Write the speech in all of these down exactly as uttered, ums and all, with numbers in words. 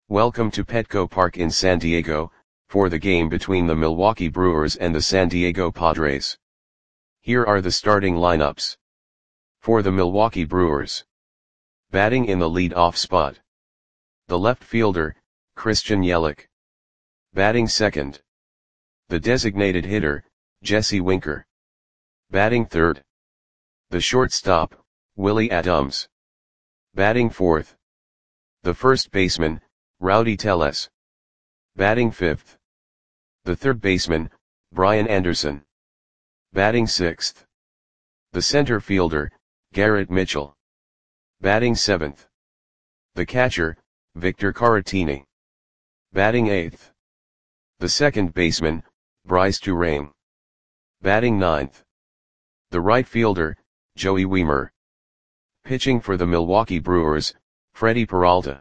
Welcome to Petco Park in San Diego, for the game between the Milwaukee Brewers and the San Diego Padres. Here are the starting lineups. For the Milwaukee Brewers. Batting in the lead-off spot. The left fielder, Christian Yelich. Batting second. The designated hitter, Jesse Winker. Batting third. The shortstop, Willy Adames. Batting fourth. The first baseman, Rowdy Tellez. Batting fifth. The third baseman, Brian Anderson. Batting sixth. The center fielder, Garrett Mitchell. Batting seventh. The catcher, Victor Caratini. Batting eighth. The second baseman, Brice Turang. Batting ninth. The right fielder, Joey Wiemer. Pitching for the Milwaukee Brewers, Freddie Peralta.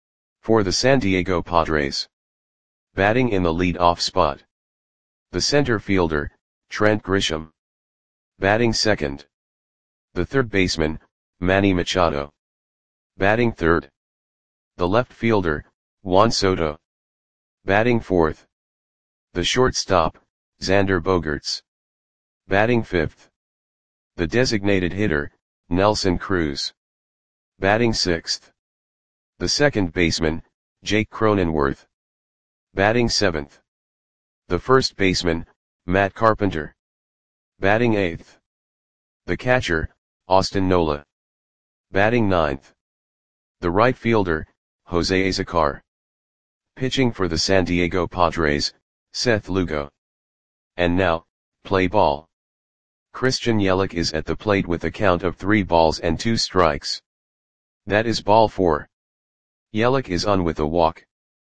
For the San Diego Padres. Batting in the lead-off spot. The center fielder, Trent Grisham. Batting second. The third baseman, Manny Machado. Batting third. The left fielder, Juan Soto. Batting fourth. The shortstop, Xander Bogaerts. Batting fifth. The designated hitter, Nelson Cruz. Batting sixth. The second baseman, Jake Cronenworth. Batting seventh. The first baseman, Matt Carpenter. Batting eighth. The catcher, Austin Nola. Batting ninth. The right fielder, Jose Azocar. Pitching for the San Diego Padres, Seth Lugo. And now, play ball. Christian Yelich is at the plate with a count of three balls and two strikes. That is ball four. Yelich is on with a walk.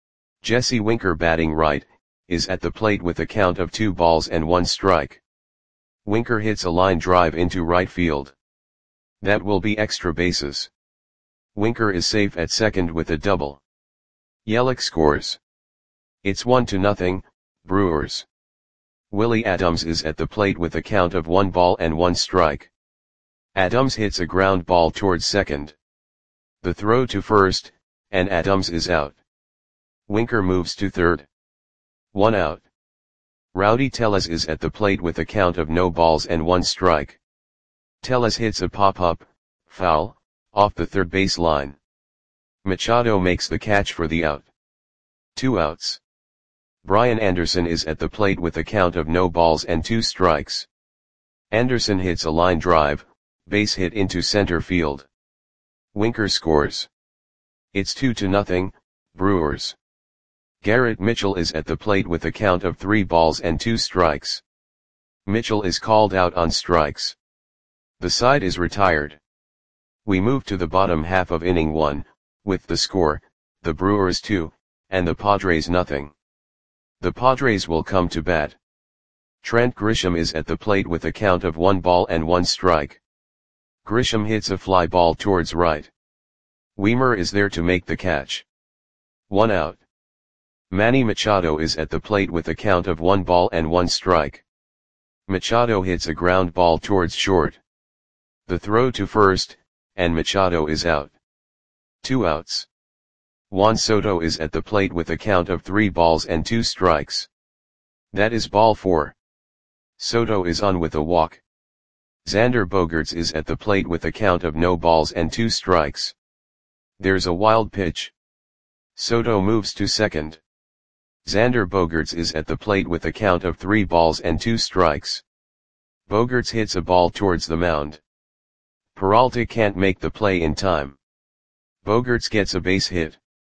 Jesse Winker, batting right, is at the plate with a count of two balls and one strike. Winker hits a line drive into right field. That will be extra bases. Winker is safe at second with a double. Yelich scores. It's one to nothing, Brewers. Willy Adames is at the plate with a count of one ball and one strike. Adames hits a ground ball towards second. The throw to first, and Adames is out. Winker moves to third. One out. Rowdy Tellez is at the plate with a count of no balls and one strike. Tellez hits a pop-up, foul, off the third base line. Machado makes the catch for the out. Two outs. Brian Anderson is at the plate with a count of no balls and two strikes. Anderson hits a line drive, base hit into center field. Winker scores. It's two to nothing, Brewers. Garrett Mitchell is at the plate with a count of three balls and two strikes. Mitchell is called out on strikes. The side is retired. We move to the bottom half of inning one, with the score, the Brewers two, and the Padres nothing. The Padres will come to bat. Trent Grisham is at the plate with a count of one ball and one strike. Grisham hits a fly ball towards right. Wiemer is there to make the catch. One out. Manny Machado is at the plate with a count of one ball and one strike. Machado hits a ground ball towards short. The throw to first, and Machado is out. Two outs. Juan Soto is at the plate with a count of three balls and two strikes. That is ball four. Soto is on with a walk. Xander Bogaerts is at the plate with a count of no balls and two strikes. There's a wild pitch. Soto moves to second. Xander Bogaerts is at the plate with a count of three balls and two strikes. Bogaerts hits a ball towards the mound. Peralta can't make the play in time. Bogaerts gets a base hit.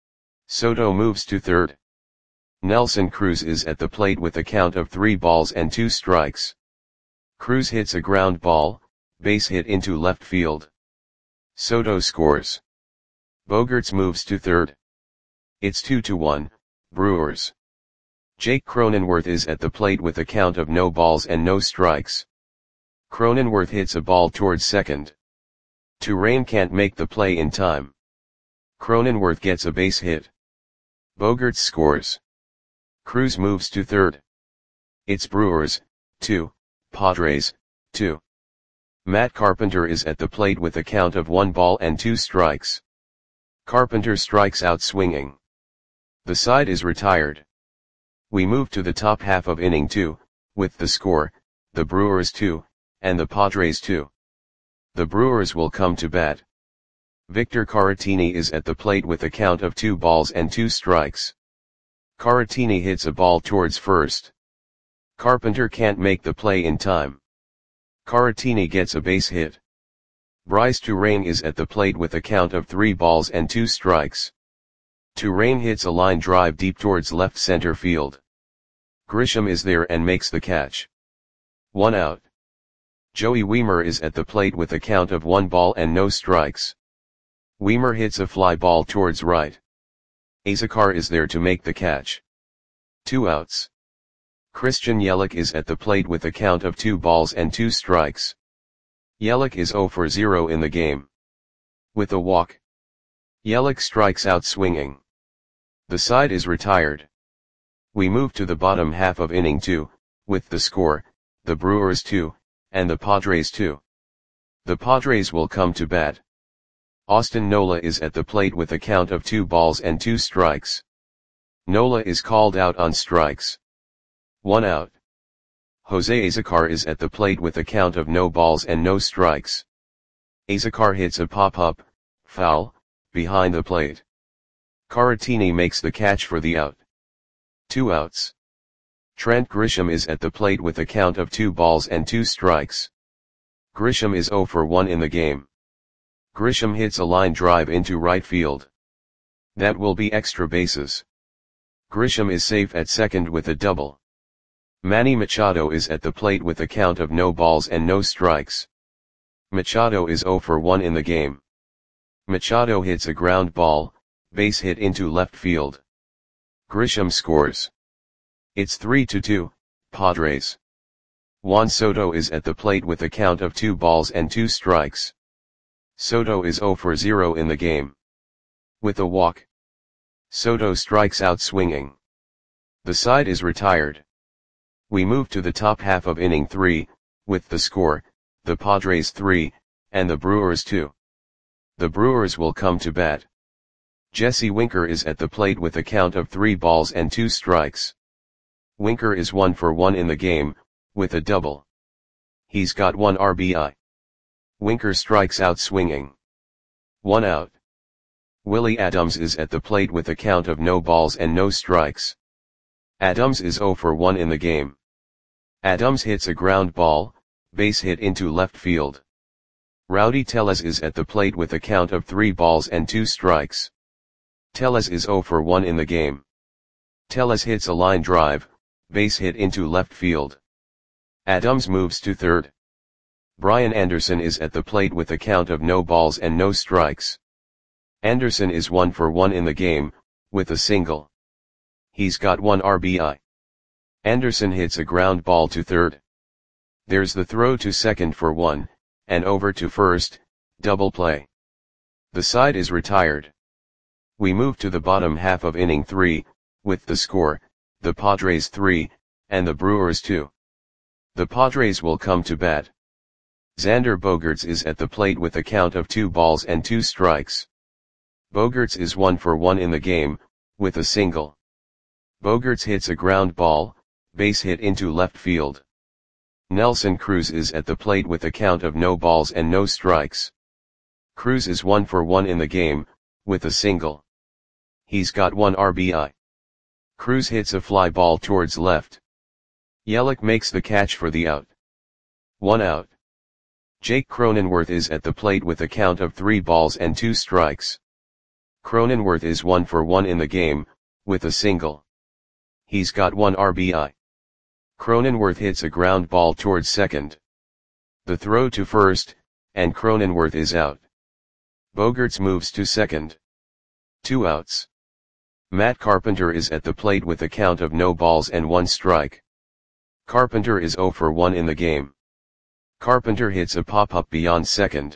Soto moves to third. Nelson Cruz is at the plate with a count of three balls and two strikes. Cruz hits a ground ball, base hit into left field. Soto scores. Bogaerts moves to third. It's two to one, Brewers. Jake Cronenworth is at the plate with a count of no balls and no strikes. Cronenworth hits a ball towards second. Turang can't make the play in time. Cronenworth gets a base hit. Bogaerts scores. Cruz moves to third. It's Brewers, two, Padres, two. Matt Carpenter is at the plate with a count of one ball and two strikes. Carpenter strikes out swinging. The side is retired. We move to the top half of inning two, with the score, the Brewers two, and the Padres two. The Brewers will come to bat. Victor Caratini is at the plate with a count of two balls and two strikes. Caratini hits a ball towards first. Carpenter can't make the play in time. Caratini gets a base hit. Bryce Turang is at the plate with a count of three balls and two strikes. Turang hits a line drive deep towards left center field. Grisham is there and makes the catch. One out. Joey Wiemer is at the plate with a count of one ball and no strikes. Wiemer hits a fly ball towards right. Azocar is there to make the catch. Two outs. Christian Yelich is at the plate with a count of two balls and two strikes. Yelich is zero for zero in the game. With a walk. Yelich strikes out swinging. The side is retired. We move to the bottom half of inning two, with the score, the Brewers two, and the Padres two. The Padres will come to bat. Austin Nola is at the plate with a count of two balls and two strikes. Nola is called out on strikes. One out. Jose Azocar is at the plate with a count of no balls and no strikes. Azocar hits a pop-up, foul, behind the plate. Caratini makes the catch for the out. Two outs. Trent Grisham is at the plate with a count of two balls and two strikes. Grisham is zero for one in the game. Grisham hits a line drive into right field. That will be extra bases. Grisham is safe at second with a double. Manny Machado is at the plate with a count of no balls and no strikes. Machado is zero for one in the game. Machado hits a ground ball, base hit into left field. Grisham scores. It's three to two, Padres. Juan Soto is at the plate with a count of two balls and two strikes. Soto is zero for zero in the game. With a walk. Soto strikes out swinging. The side is retired. We move to the top half of inning three, with the score, the Padres three, and the Brewers two. The Brewers will come to bat. Jesse Winker is at the plate with a count of three balls and two strikes. Winker is one for one in the game, with a double. He's got one R B I. Winker strikes out swinging. One out. Willie Adams is at the plate with a count of no balls and no strikes. Adams is zero for one in the game. Adams hits a ground ball, base hit into left field. Rowdy Tellez is at the plate with a count of three balls and two strikes. Tellez is zero for one in the game. Tellez hits a line drive, base hit into left field. Adams moves to third. Brian Anderson is at the plate with a count of no balls and no strikes. Anderson is one for one in the game, with a single. He's got one R B I. Anderson hits a ground ball to third. There's the throw to second for one, and over to first, double play. The side is retired. We move to the bottom half of inning three, with the score, the Padres three, and the Brewers two. The Padres will come to bat. Xander Bogaerts is at the plate with a count of two balls and two strikes. Bogaerts is one for one in the game, with a single. Bogaerts hits a ground ball, base hit into left field. Nelson Cruz is at the plate with a count of no balls and no strikes. Cruz is one for one in the game, with a single. He's got one R B I. Cruz hits a fly ball towards left. Yelich makes the catch for the out. One out. Jake Cronenworth is at the plate with a count of three balls and two strikes. Cronenworth is one for one in the game, with a single. He's got one R B I. Cronenworth hits a ground ball towards second. The throw to first, and Cronenworth is out. Bogaerts moves to second. Two outs. Matt Carpenter is at the plate with a count of no balls and one strike. Carpenter is zero for one in the game. Carpenter hits a pop-up beyond second.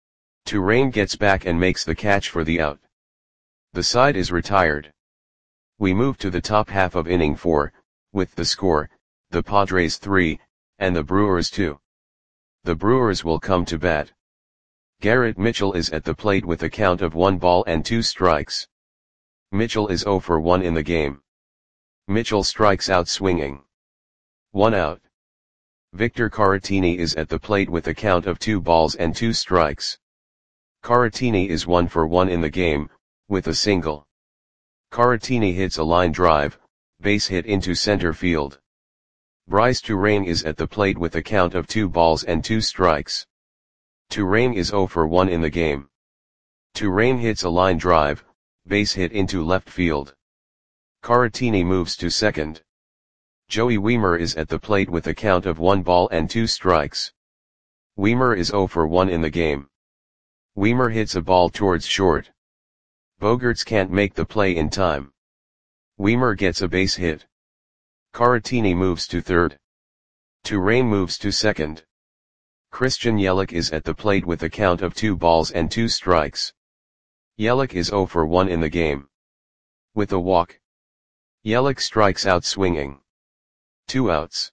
Turang gets back and makes the catch for the out. The side is retired. We move to the top half of inning four, with the score, the Padres three, and the Brewers two. The Brewers will come to bat. Garrett Mitchell is at the plate with a count of one ball and two strikes. Mitchell is zero for one in the game. Mitchell strikes out swinging. One out. Victor Caratini is at the plate with a count of two balls and two strikes. Caratini is one for one in the game, with a single. Caratini hits a line drive, base hit into center field. Bryce Turang is at the plate with a count of two balls and two strikes. Turang is zero for one in the game. Turang hits a line drive, base hit into left field. Caratini moves to second. Joey Wiemer is at the plate with a count of one ball and two strikes. Wiemer is zero for one in the game. Wiemer hits a ball towards short. Bogaerts can't make the play in time. Wiemer gets a base hit. Caratini moves to third. Turang moves to second. Christian Yelich is at the plate with a count of two balls and two strikes. Yelich is zero for one in the game. With a walk. Yelich strikes out swinging. Two outs.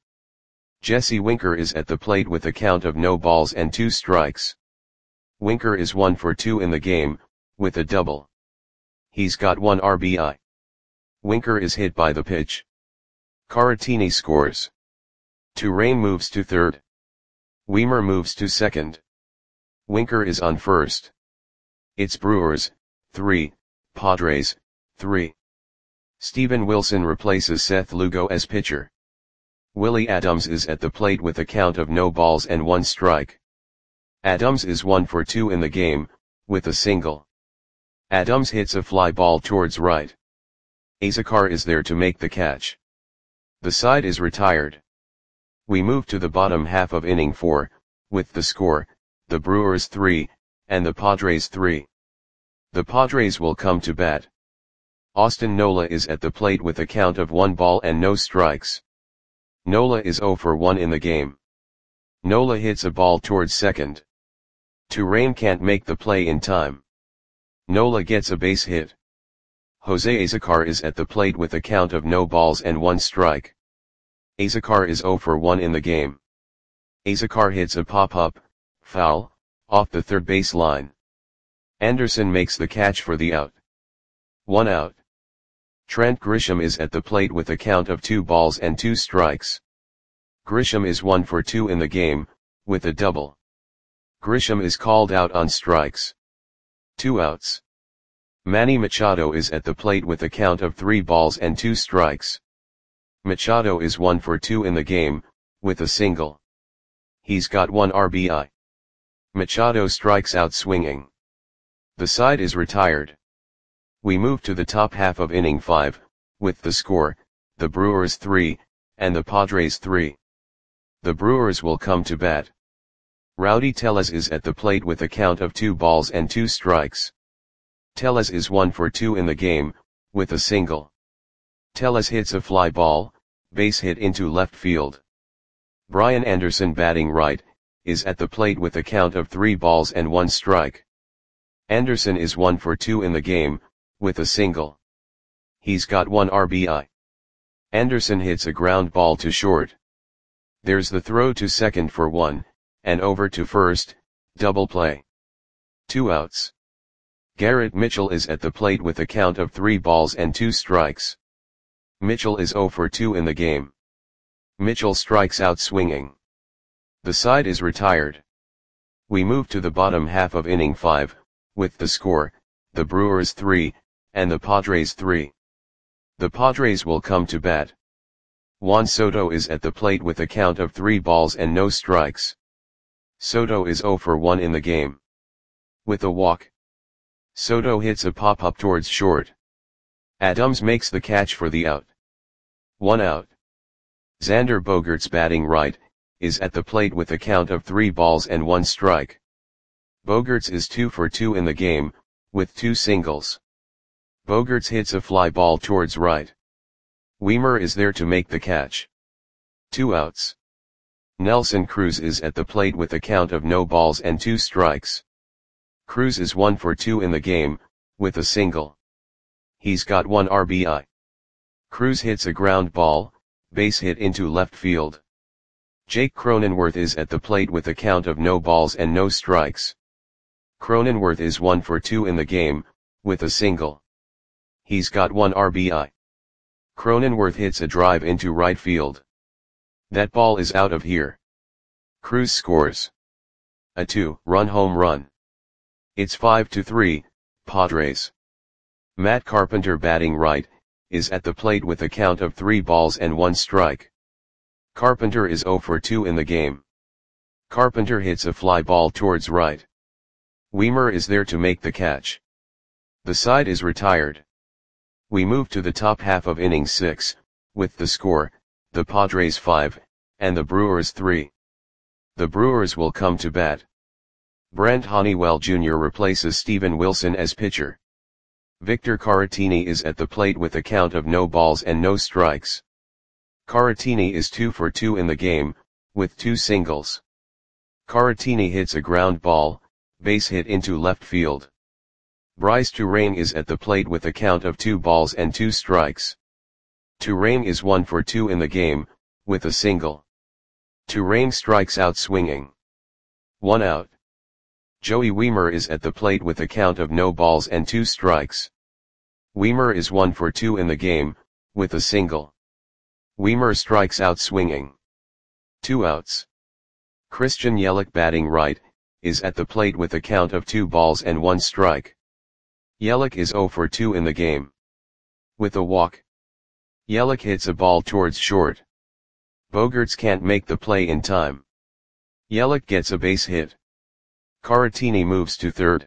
Jesse Winker is at the plate with a count of no balls and two strikes. Winker is one for two in the game, with a double. He's got one R B I. Winker is hit by the pitch. Caratini scores. Turang moves to third. Wiemer moves to second. Winker is on first. It's Brewers, three, Padres, three. Steven Wilson replaces Seth Lugo as pitcher. Willie Adams is at the plate with a count of no balls and one strike. Adams is one for two in the game, with a single. Adams hits a fly ball towards right. Azekar is there to make the catch. The side is retired. We move to the bottom half of inning four, with the score, the Brewers three, and the Padres three. The Padres will come to bat. Austin Nola is at the plate with a count of one ball and no strikes. Nola is zero for one in the game. Nola hits a ball towards second. Turang can't make the play in time. Nola gets a base hit. Jose Azekar is at the plate with a count of no balls and one strike. Azekar is zero for one in the game. Azekar hits a pop-up, foul, off the third base line. Anderson makes the catch for the out. One out. Trent Grisham is at the plate with a count of two balls and two strikes. Grisham is one for two in the game, with a double. Grisham is called out on strikes. Two outs. Manny Machado is at the plate with a count of three balls and two strikes. Machado is one for two in the game, with a single. He's got one R B I. Machado strikes out swinging. The side is retired. We move to the top half of inning five, with the score, the Brewers three, and the Padres three. The Brewers will come to bat. Rowdy Tellez is at the plate with a count of two balls and two strikes. Tellez is one for two in the game, with a single. Tellez hits a fly ball, base hit into left field. Brian Anderson, batting right, is at the plate with a count of three balls and one strike. Anderson is one for two in the game, with a single. He's got one R B I. Anderson hits a ground ball to short. There's the throw to second for one, and over to first, double play. Two outs. Garrett Mitchell is at the plate with a count of three balls and two strikes. Mitchell is zero for two in the game. Mitchell strikes out swinging. The side is retired. We move to the bottom half of inning five, with the score, the Brewers three, and the Padres three. The Padres will come to bat. Juan Soto is at the plate with a count of three balls and no strikes. Soto is zero for one in the game. With a walk. Soto hits a pop-up towards short. Adams makes the catch for the out. One out. Xander Bogaerts, batting right, is at the plate with a count of three balls and one strike. Bogaerts is two for two in the game, with two singles. Bogaerts hits a fly ball towards right. Wiemer is there to make the catch. Two outs. Nelson Cruz is at the plate with a count of no balls and two strikes. Cruz is one for two in the game, with a single. He's got one R B I. Cruz hits a ground ball, base hit into left field. Jake Cronenworth is at the plate with a count of no balls and no strikes. Cronenworth is one for two in the game, with a single. He's got one R B I. Cronenworth hits a drive into right field. That ball is out of here. Cruz scores a two-run home run. It's five to three, Padres. Matt Carpenter, batting right, is at the plate with a count of three balls and one strike. Carpenter is zero for two in the game. Carpenter hits a fly ball towards right. Weimer is there to make the catch. The side is retired. We move to the top half of inning six, with the score, the Padres five, and the Brewers three. The Brewers will come to bat. Brent Honeywell Junior replaces Steven Wilson as pitcher. Victor Caratini is at the plate with a count of no balls and no strikes. Caratini is two for two in the game, with two singles. Caratini hits a ground ball, base hit into left field. Bryce Turang is at the plate with a count of two balls and two strikes. Turang is one for two in the game, with a single. Turang strikes out swinging. One out. Joey Weimer is at the plate with a count of no balls and two strikes. Weimer is one for two in the game, with a single. Weimer strikes out swinging. Two outs. Christian Yelich, batting right, is at the plate with a count of two balls and one strike. Yelich is zero for two in the game. With a walk. Yelich hits a ball towards short. Bogaerts can't make the play in time. Yelich gets a base hit. Caratini moves to third.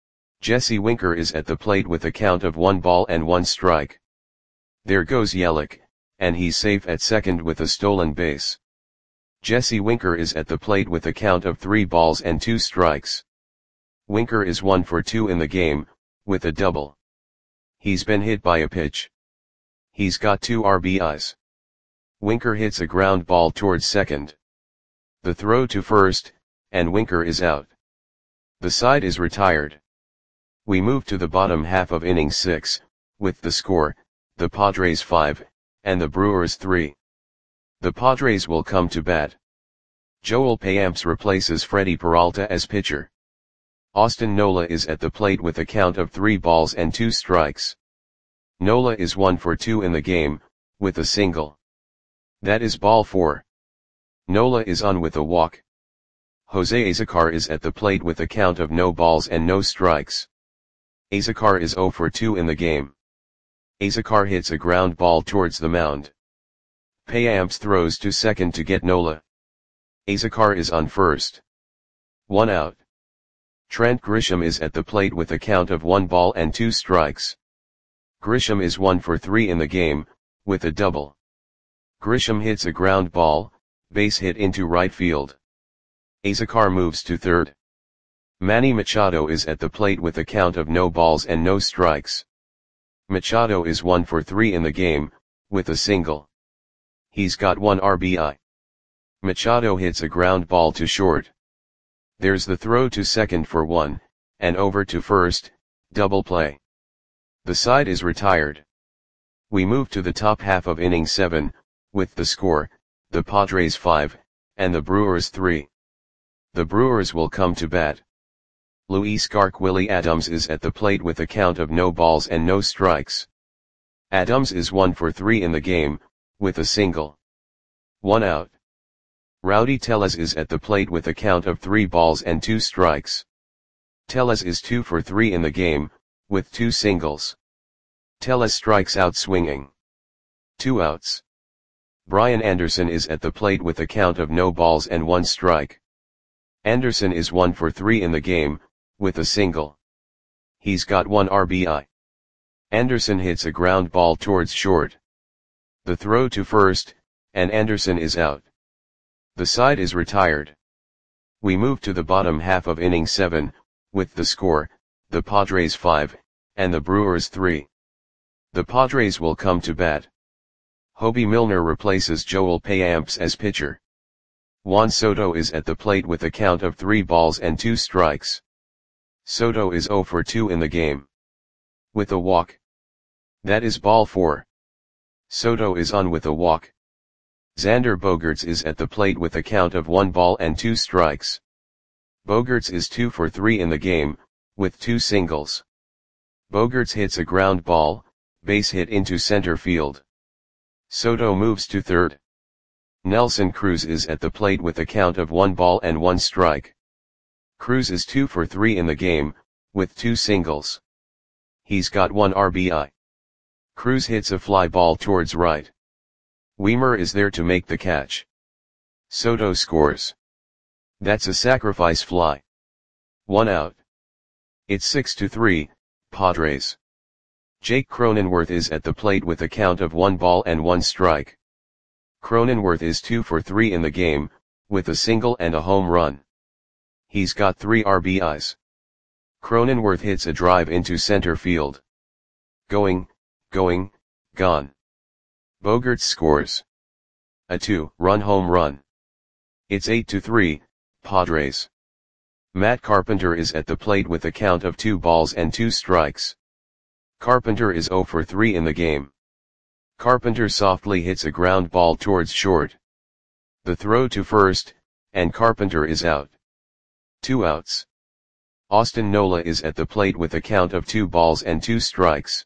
Jesse Winker is at the plate with a count of one ball and one strike. There goes Yelich, and he's safe at second with a stolen base. Jesse Winker is at the plate with a count of three balls and two strikes. Winker is one for two in the game, with a double. He's been hit by a pitch. He's got two R B Is. Winker hits a ground ball towards second. The throw to first, and Winker is out. The side is retired. We move to the bottom half of inning six, with the score, the Padres five, and the Brewers three. The Padres will come to bat. Joel Payamps replaces Freddie Peralta as pitcher. Austin Nola is at the plate with a count of three balls and two strikes. Nola is one for two in the game, with a single. That is ball four. Nola is on with a walk. Jose Azocar is at the plate with a count of no balls and no strikes. Azocar is zero for two in the game. Azocar hits a ground ball towards the mound. Payamps throws to second to get Nola. Azocar is on first. One out. Trent Grisham is at the plate with a count of one ball and two strikes. Grisham is one for three in the game, with a double. Grisham hits a ground ball, base hit into right field. Azocar moves to third. Manny Machado is at the plate with a count of no balls and no strikes. Machado is one for three in the game, with a single. He's got one R B I. Machado hits a ground ball to short. There's the throw to second for one, and over to first, double play. The side is retired. We move to the top half of inning seven, with the score, the Padres five, and the Brewers three. The Brewers will come to bat. Luis Gark Willie Adams is at the plate with a count of no balls and no strikes. Adams is one for three in the game, with a single. One out. Rowdy Tellez is at the plate with a count of three balls and two strikes. Tellez is two for three in the game, with two singles. Tellez strikes out swinging. Two outs. Brian Anderson is at the plate with a count of no balls and one strike. Anderson is one for three in the game, with a single. He's got one R B I. Anderson hits a ground ball towards short. The throw to first, and Anderson is out. The side is retired. We move to the bottom half of inning seven, with the score, the Padres five, and the Brewers three. The Padres will come to bat. Hobie Milner replaces Joel Payamps as pitcher. Juan Soto is at the plate with a count of three balls and two strikes. Soto is zero for two in the game. With a walk. That is ball four. Soto is on with a walk. Xander Bogaerts is at the plate with a count of one ball and two strikes. Bogaerts is two for three in the game, with two singles. Bogaerts hits a ground ball, base hit into center field. Soto moves to third. Nelson Cruz is at the plate with a count of one ball and one strike. Cruz is two for three in the game, with two singles. He's got one R B I. Cruz hits a fly ball towards right. Wiemer is there to make the catch. Soto scores. That's a sacrifice fly. One out. It's six to three, Padres. Jake Cronenworth is at the plate with a count of one ball and one strike. Cronenworth is two for three in the game, with a single and a home run. He's got three R B Is. Cronenworth hits a drive into center field. Going, going, gone. Bogaerts scores. A two-run home run. It's eight to three, Padres. Matt Carpenter is at the plate with a count of two balls and two strikes. Carpenter is zero for three in the game. Carpenter softly hits a ground ball towards short. The throw to first, and Carpenter is out. Two outs. Austin Nola is at the plate with a count of two balls and two strikes.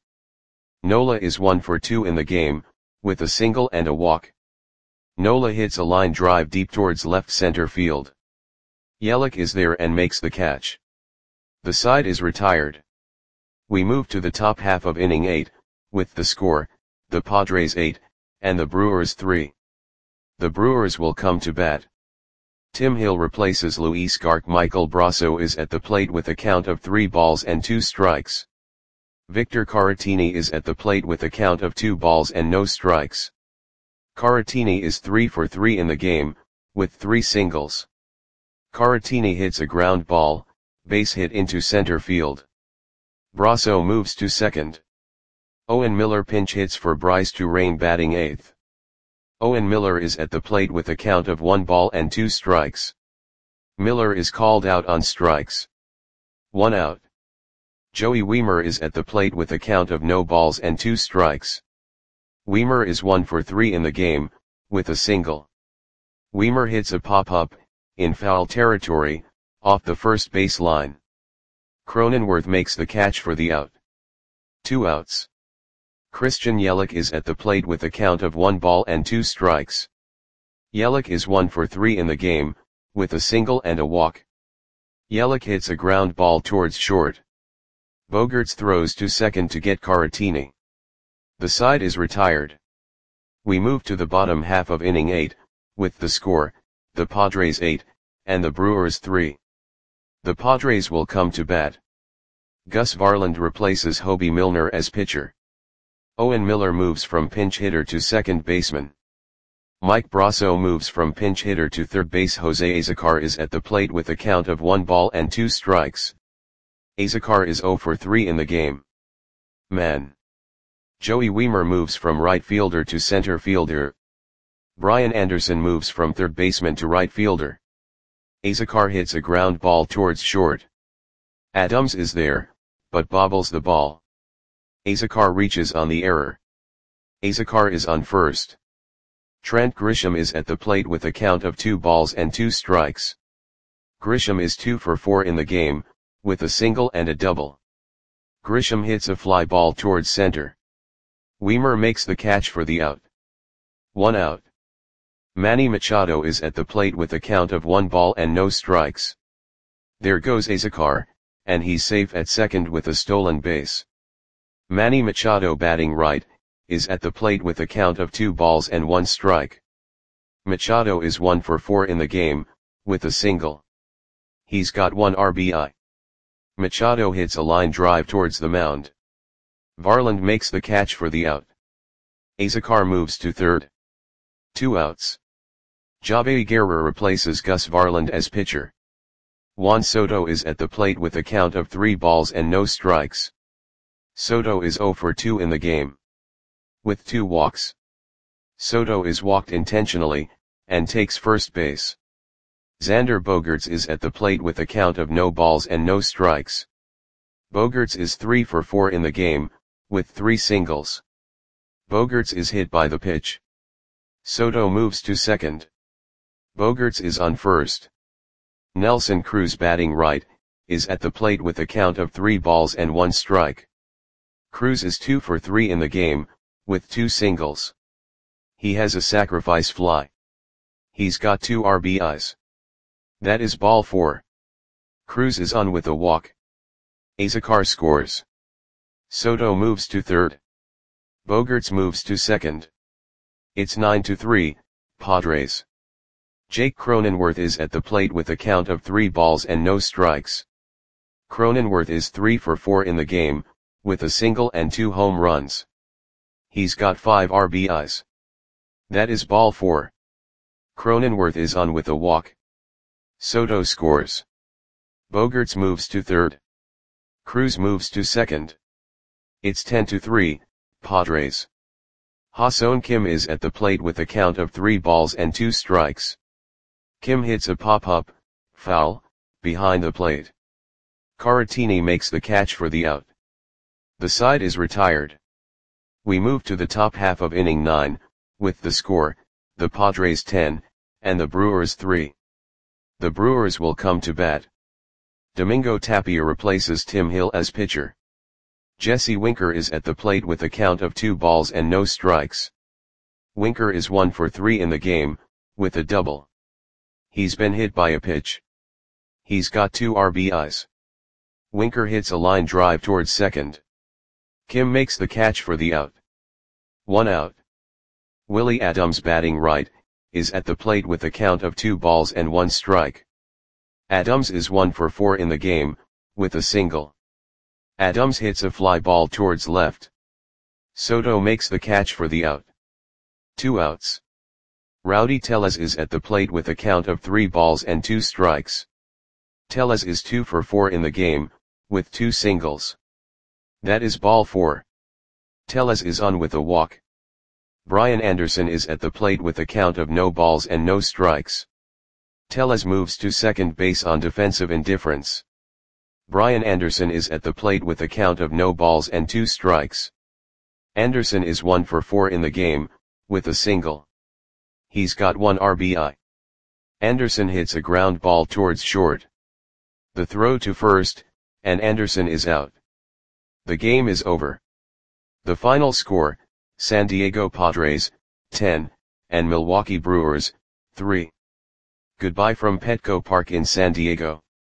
Nola is one for two in the game, with a single and a walk. Nola hits a line drive deep towards left center field. Yelich is there and makes the catch. The side is retired. We move to the top half of inning eight, with the score, the Padres eight, and the Brewers three. The Brewers will come to bat. Tim Hill replaces Luis Garc. Michael Brasso is at the plate with a count of three balls and two strikes. Victor Caratini is at the plate with a count of two balls and no strikes. Caratini is three for three in the game, with three singles. Caratini hits a ground ball, base hit into center field. Brasso moves to second. Owen Miller pinch hits for Bryce Turang batting eighth. Owen Miller is at the plate with a count of one ball and two strikes. Miller is called out on strikes. One out. Joey Wiemer is at the plate with a count of no balls and two strikes. Wiemer is one for three in the game, with a single. Wiemer hits a pop-up, in foul territory, off the first base line. Cronenworth makes the catch for the out. Two outs. Christian Yelich is at the plate with a count of one ball and two strikes. Yelich is one for three in the game, with a single and a walk. Yelich hits a ground ball towards short. Bogaerts throws to second to get Caratini. The side is retired. We move to the bottom half of inning eight, with the score, the Padres eight, and the Brewers three. The Padres will come to bat. Gus Varland replaces Hobie Milner as pitcher. Owen Miller moves from pinch hitter to second baseman. Mike Brasso moves from pinch hitter to third base. Jose Azocar is at the plate with a count of one ball and two strikes. Azocar is zero for three in the game. Man. Joey Wiemer moves from right fielder to center fielder. Brian Anderson moves from third baseman to right fielder. Azocar hits a ground ball towards short. Adams is there, but bobbles the ball. Azocar reaches on the error. Azocar is on first. Trent Grisham is at the plate with a count of two balls and two strikes. Grisham is two for four in the game, with a single and a double. Grisham hits a fly ball towards center. Wiemer makes the catch for the out. One out. Manny Machado is at the plate with a count of one ball and no strikes. There goes Azocar, and he's safe at second with a stolen base. Manny Machado batting right, is at the plate with a count of two balls and one strike. Machado is one for four in the game, with a single. He's got one R B I. Machado hits a line drive towards the mound. Varland makes the catch for the out. Azocar moves to third. Two outs. Javi Guerra replaces Gus Varland as pitcher. Juan Soto is at the plate with a count of three balls and no strikes. Soto is zero for two in the game. With two walks. Soto is walked intentionally, and takes first base. Xander Bogaerts is at the plate with a count of no balls and no strikes. Bogaerts is three for four in the game, with three singles. Bogaerts is hit by the pitch. Soto moves to second. Bogaerts is on first. Nelson Cruz batting right, is at the plate with a count of three balls and one strike. Cruz is two for three in the game, with two singles. He has a sacrifice fly. He's got two R B Is. That is ball four. Cruz is on with a walk. Azocar scores. Soto moves to third. Bogaerts moves to second. It's nine to three, Padres. Jake Cronenworth is at the plate with a count of three balls and no strikes. Cronenworth is three for four in the game, with a single and two home runs. He's got five R B Is. That is ball four. Cronenworth is on with a walk. Soto scores. Bogaerts moves to third. Cruz moves to second. It's ten to three, Padres. Ha-Seong Kim is at the plate with a count of three balls and two strikes. Kim hits a pop-up, foul, behind the plate. Caratini makes the catch for the out. The side is retired. We move to the top half of inning nine, with the score, the Padres ten, and the Brewers three. The Brewers will come to bat. Domingo Tapia replaces Tim Hill as pitcher. Jesse Winker is at the plate with a count of two balls and no strikes. Winker is one for three in the game, with a double. He's been hit by a pitch. He's got two R B Is. Winker hits a line drive towards second. Kim makes the catch for the out. One out. Willie Adams, batting right, is at the plate with a count of two balls and one strike. Adams is one for four in the game, with a single. Adams hits a fly ball towards left. Soto makes the catch for the out. Two outs. Rowdy Tellez is at the plate with a count of three balls and two strikes. Tellez is two for four in the game, with two singles. That is ball four. Tellez is on with a walk. Brian Anderson is at the plate with a count of no balls and no strikes. Tellez moves to second base on defensive indifference. Brian Anderson is at the plate with a count of no balls and two strikes. Anderson is one for four in the game, with a single. He's got one R B I. Anderson hits a ground ball towards short. The throw to first, and Anderson is out. The game is over. The final score, San Diego Padres, ten, and Milwaukee Brewers, three. Goodbye from Petco Park in San Diego.